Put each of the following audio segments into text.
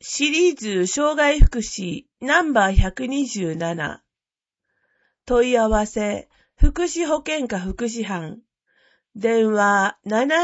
シリーズ障害福祉ナンバー127問い合わせ福祉保健課福祉班電話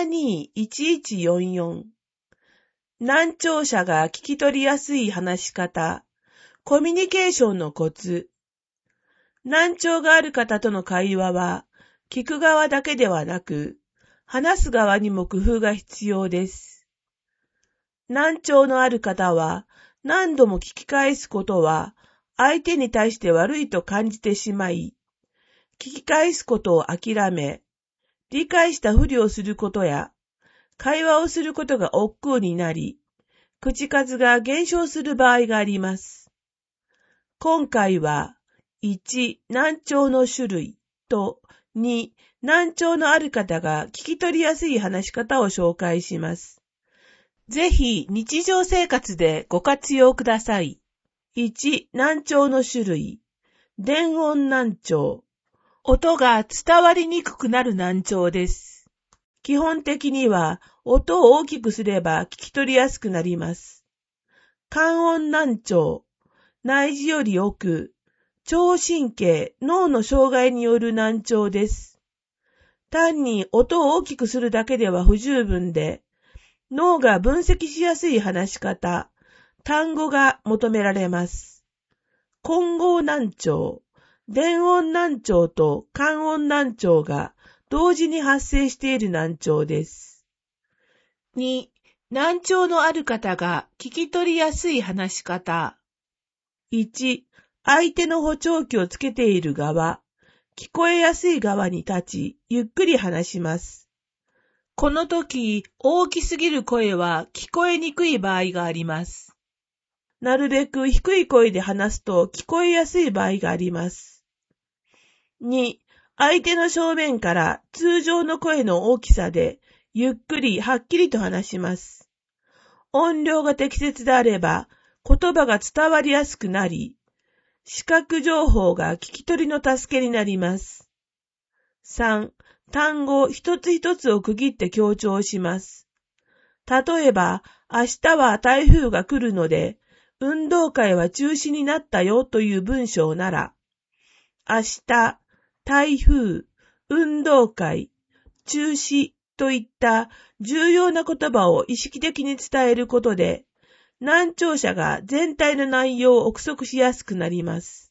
721144 難聴者が聞き取りやすい話し方コミュニケーションのコツ難聴がある方との会話は聞く側だけではなく話す側にも工夫が必要です。難聴のある方は何度も聞き返すことは相手に対して悪いと感じてしまい、聞き返すことを諦め、理解したふりをすることや、会話をすることが億劫になり、口数が減少する場合があります。今回は、1、難聴の種類と2、難聴のある方が聞き取りやすい話し方を紹介します。ぜひ日常生活でご活用ください。1、難聴の種類。電音難聴。音が伝わりにくくなる難聴です。基本的には音を大きくすれば聞き取りやすくなります。感音難聴。内耳より奥、聴神経、脳の障害による難聴です。単に音を大きくするだけでは不十分で、脳が分析しやすい話し方、単語が求められます。混合難聴、電音難聴と感音難聴が同時に発生している難聴です。2、難聴のある方が聞き取りやすい話し方。1、相手の補聴器をつけている側、聞こえやすい側に立ち、ゆっくり話します。この時、大きすぎる声は聞こえにくい場合があります。なるべく低い声で話すと聞こえやすい場合があります。2、相手の正面から通常の声の大きさでゆっくりはっきりと話します。音量が適切であれば言葉が伝わりやすくなり、視覚情報が聞き取りの助けになります。3、単語一つ一つを区切って強調します。例えば、明日は台風が来るので、運動会は中止になったよという文章なら、明日、台風、運動会、中止といった重要な言葉を意識的に伝えることで、難聴者が全体の内容を憶測しやすくなります。